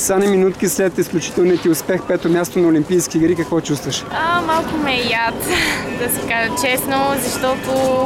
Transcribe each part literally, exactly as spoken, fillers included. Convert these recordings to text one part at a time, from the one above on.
Сани, минутки след изключителния ти успех, пето място на Олимпийски игри, какво чувстваш? А, малко ме е яд, да се кажа честно, защото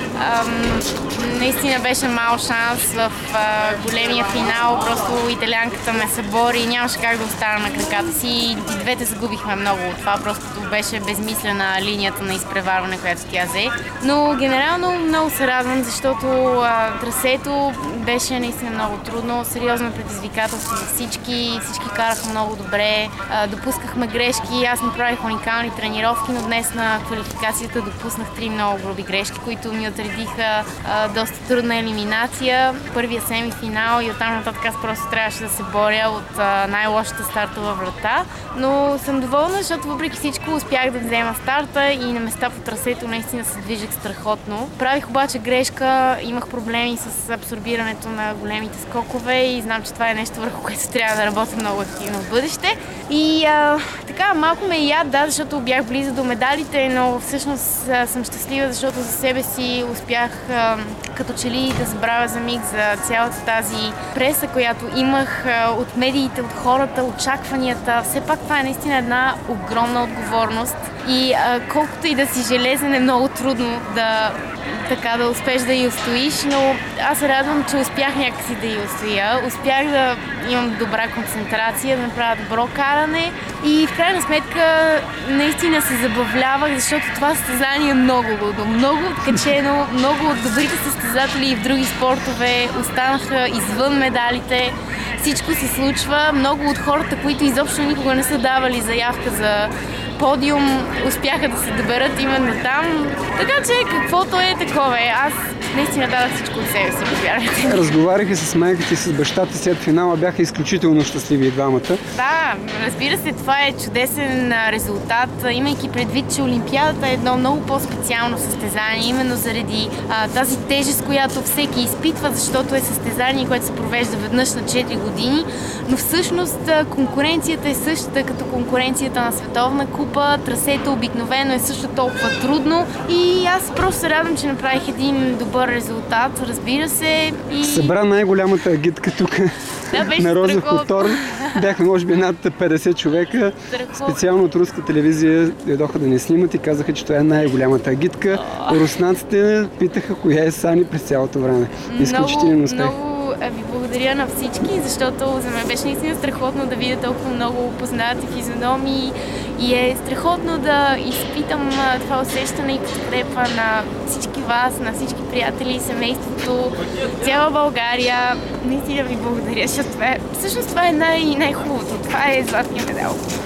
ам, наистина беше мал шанс в а, големия финал. Просто италианката ме събори и нямаше как да остана на краката си. И двете загубихме много от това. Просто беше безмислена линията на изпреварване, която тя взе. Но генерално много се радвам, защото а, трасето беше наистина много трудно. Сериозно предизвикателство за всички. Всички караха много добре. А, допускахме грешки. Аз направих уникални тренировки, но днес на квалификацията допуснах три много груби грешки, които ми отредиха а, доста трудна елиминация. Първия семифинал и оттам нататък аз просто трябваше да се боря от а, най-лошата стартова врата. Но съм доволна, защото въпреки всичко успях да взема старта и на места по трасето наистина се движех страхотно. Правих обаче грешка, имах проблеми с абсорбирането на големите скокове и знам, че това е нещо, върху което трябва да работя много активно в бъдеще. И а, така, малко ме яд, да, защото бях близо до медалите, но всъщност а, съм щастлива, защото за себе си успях а, като че ли да забравя за миг за цялата тази преса, която имах а, от медиите, от хората, очакванията. Все пак това е наистина една огромна отговорност и а, колкото и да си железен е много трудно да така да успеш да я устоиш, но аз се радвам, че успях някакси да я устоя. Успях да имам добра концентрация, да направя добро каране и в крайна сметка наистина се забавлявах, защото това състезание е много лудо, много откачено, много от добрите състезатели и в други спортове останаха извън медалите. Всичко се случва. Много от хората, които изобщо никога не са давали заявка за подиум, успяха да се доберат именно там. Така че каквото е, такова е. Аз наистина дадах всичко от себе си, повярвайте. Разговаряха с майка ти, с бащата след финала, бяха изключително щастливи и двамата. Да, разбира се, това е чудесен резултат, имайки предвид, че Олимпиадата е едно много по-специално състезание, именно заради а, тази тежест, която всеки изпитва, защото е състезание, което се провежда веднъж на четири години, но всъщност конкуренцията е същата като конкуренцията на Световна купа, трасето обикновено е също толкова трудно и аз просто се радвам, че направих един добър резултат, разбира се. И... Събра най-голямата агитка тук да, на Розов Хуторн. Бяхме може би над петдесет човека. Страхотно. Специално от руска телевизия дойдоха да ни снимат и казаха, че това е най-голямата агитка. Руснаците питаха коя е Сани през цялото време. Изключителен успех. Много ви благодаря на всички, защото за мен беше наистина страхотно да видя толкова много познати физиономии и е страхотно да изпитам това усещане и подкрепа на всички вас, на всички приятели, семейството, цяла България. Наистина ви благодаря, защото това е, всъщност това е най- най-хубавото. Това е златния медал.